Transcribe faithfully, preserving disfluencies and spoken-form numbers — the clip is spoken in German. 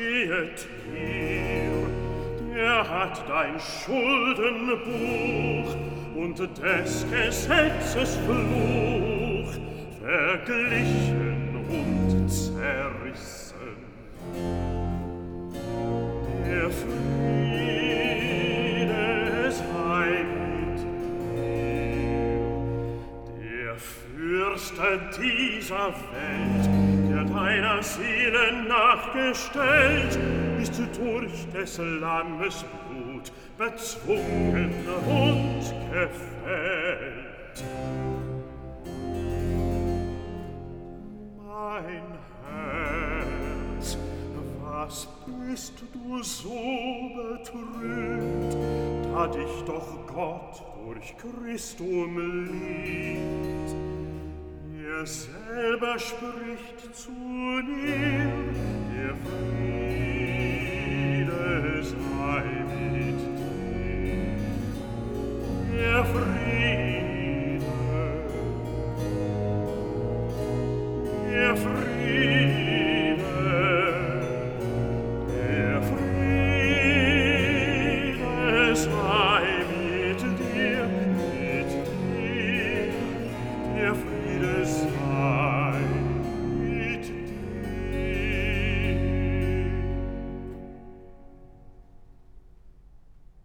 verstehet ihr, der hat dein Schuldenbuch und des Gesetzes Fluch verglichen und zerrissen. Der Friede sei mit dir, der Fürste dieser Welt, der deiner Seele nachgestellt, ist durch des Lammes Blut bezwungen und gefällt. Mein Herz, was bist du so betrübt, da dich doch Gott durch Christum liebt? Er selber spricht zu dir, der Friede sei mit dir. Der Friede